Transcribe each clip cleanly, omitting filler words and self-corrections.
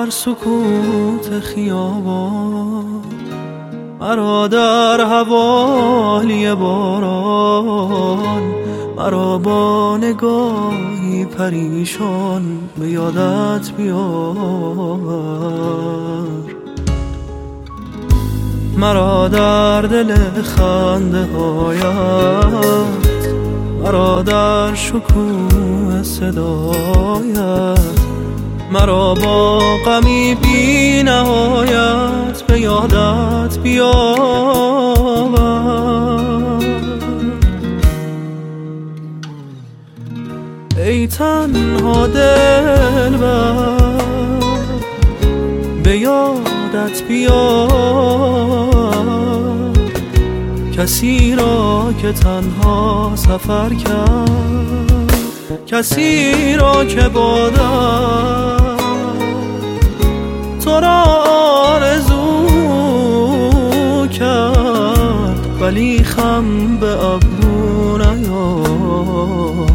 در سکوت خیابان، مرا در حوالی باران، مرا با نگاهی پریشان به یادت بیاور. مرا در دل خنده هایت، مرا در شکوه صدایت، مرا با غمی بی نهایت به یادت بیاور. ای تنها دلبر به یادت بیار، کسی را که تنها سفر کرد، کسی را که با درد تو را آرزو کرد، ولی خم به ابرو نیامد.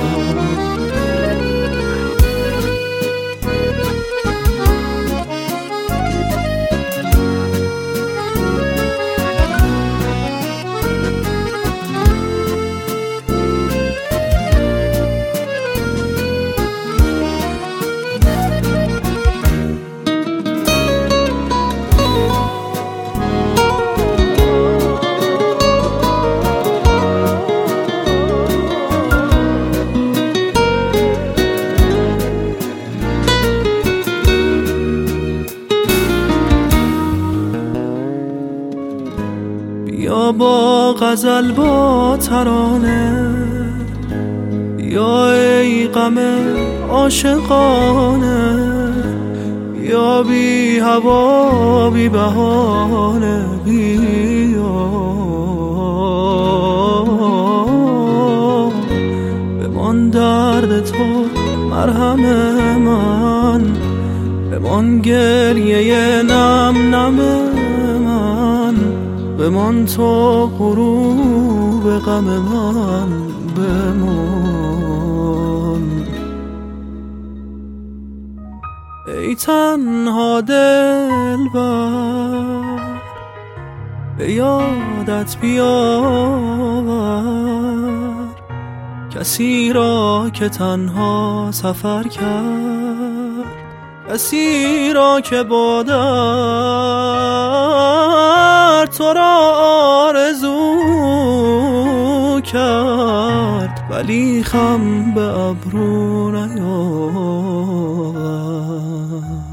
یا با غزل با ترانه، یا ای غم عاشقانه، یا بی هوا بی بهانه بیا. بمان درد تو مرهم من، بمان گریه نم نم من، بمان تو غروب غم من، بمان. ای تنها دلبر به یادت بیاور، کسی را که تنها سفر کرد، کسی را که با درد تو را آرزو کرد، ولی خم به ابرو نیامد.